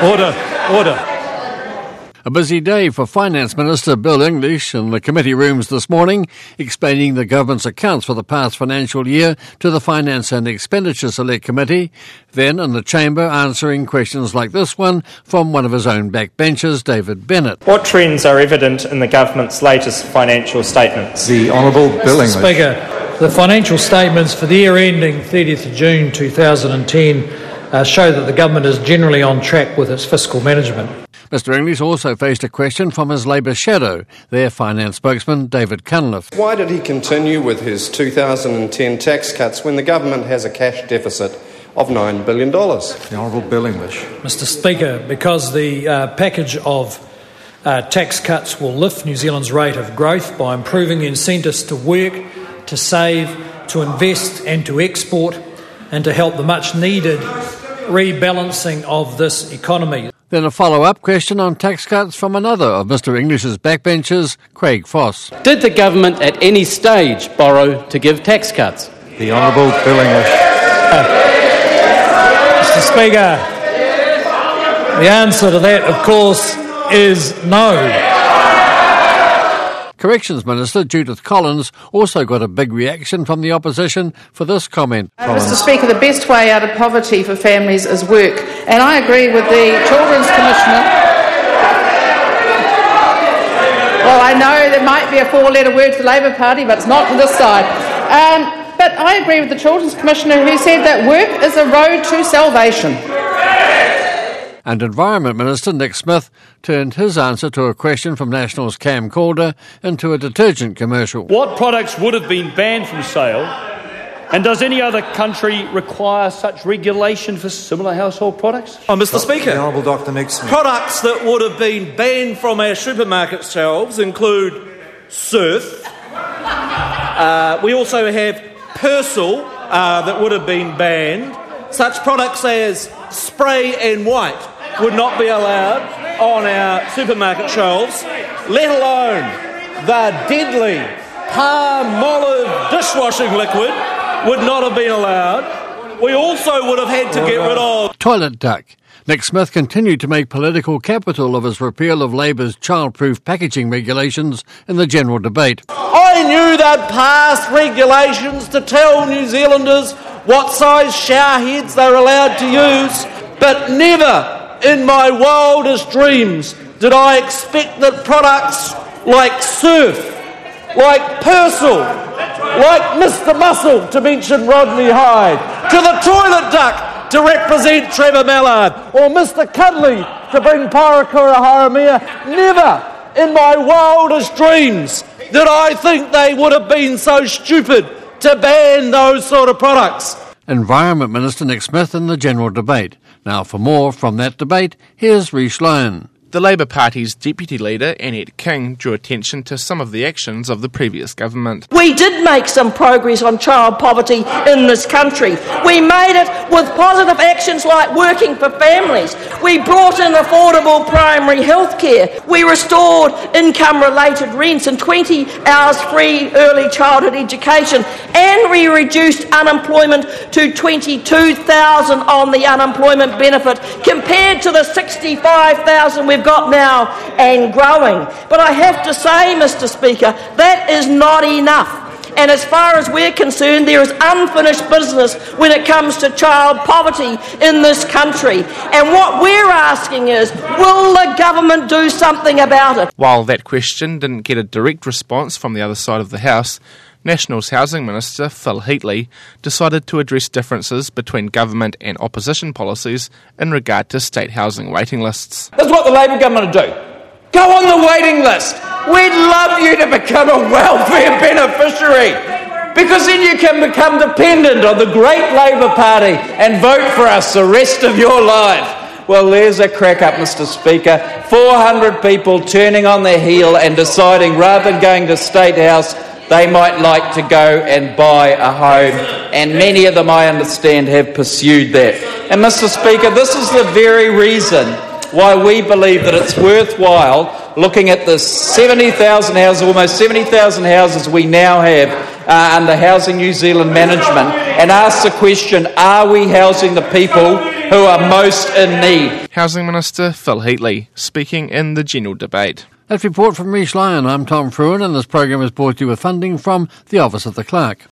Order. A busy day for Finance Minister Bill English in the committee rooms this morning, explaining the government's accounts for the past financial year to the Finance and Expenditure Select Committee, then in the chamber answering questions like this one from one of his own backbenchers, David Bennett. What trends are evident in the government's latest financial statements? The Honourable Bill English. Speaker, the financial statements for the year ending 30th of June 2010 show that the government is generally on track with its fiscal management. Mr English also faced a question from his Labour shadow, their finance spokesman, David Cunliffe. Why did he continue with his 2010 tax cuts when the government has a cash deficit of $9 billion? The Honourable Bill English. Mr Speaker, because the package of tax cuts will lift New Zealand's rate of growth by improving the incentives to work, to save, to invest and to export, and to help the much-needed rebalancing of this economy. Then a follow-up question on tax cuts from another of Mr English's backbenchers, Craig Foss. Did the government at any stage borrow to give tax cuts? The Honourable Bill English. Mr Speaker, the answer to that, of course, is no. Corrections Minister Judith Collins also got a big reaction from the opposition for this comment. Mr Speaker, the best way out of poverty for families is work. And I agree with the Children's Commissioner. Well, I know there might be a four-letter word for the Labour Party, but it's not to this side. But I agree with the Children's Commissioner who said that work is a road to salvation. And Environment Minister Nick Smith turned his answer to a question from National's Cam Calder into a detergent commercial. What products would have been banned from sale, and does any other country require such regulation for similar household products? Mr Speaker, The Honourable Dr Nick Smith. products that would have been banned from our supermarket shelves include Surf. We also have Persil that would have been banned. Such products as Spray and White would not be allowed on our supermarket shelves, let alone the deadly Palmolive dishwashing liquid would not have been allowed. We also would have had to get rid of Toilet duck. Nick Smith continued to make political capital of his repeal of Labour's childproof packaging regulations in the general debate. I knew they'd passed regulations to tell New Zealanders what size shower heads they're allowed to use, but never in my wildest dreams did I expect that products like Surf, like Persil, like Mr Muscle, to mention Rodney Hyde, to the toilet duck to represent Trevor Mallard, or Mr Cuddly to bring Parakura Haramea, never in my wildest dreams did I think they would have been so stupid to ban those sort of products. Environment Minister Nick Smith in the general debate. Now for more from that debate, here's Rhys Lyon. The Labour Party's Deputy Leader, Annette King, drew attention to some of the actions of the previous government. We did make some progress on child poverty in this country. We made it with positive actions like working for families. We brought in affordable primary health care. We restored income-related rents and 20 hours free early childhood education. And we reduced unemployment to 22,000 on the unemployment benefit compared to the 65,000 we've got now and growing. But I have to say, Mr Speaker, that is not enough. And as far as we're concerned, there is unfinished business when it comes to child poverty in this country. And what we're asking is, will the government do something about it? While that question didn't get a direct response from the other side of the House, National's Housing Minister, Phil Heatley, decided to address differences between government and opposition policies in regard to state housing waiting lists. That's what the Labour government will do. Go on the waiting list. We'd love you to become a welfare beneficiary, because then you can become dependent on the great Labour Party and vote for us the rest of your life. Well, there's a crack up, Mr Speaker. 400 people turning on their heel and deciding rather than going to State House, they might like to go and buy a home, and many of them, I understand, have pursued that. And Mr Speaker, this is the very reason why we believe that it's worthwhile looking at the 70,000 houses, almost 70,000 houses we now have under Housing New Zealand management, and ask the question, are we housing the people who are most in need. Housing Minister Phil Heatley speaking in the general debate. That report from Reece Lyon. I'm Tom Fruin, and this program is brought to you with funding from the Office of the Clerk.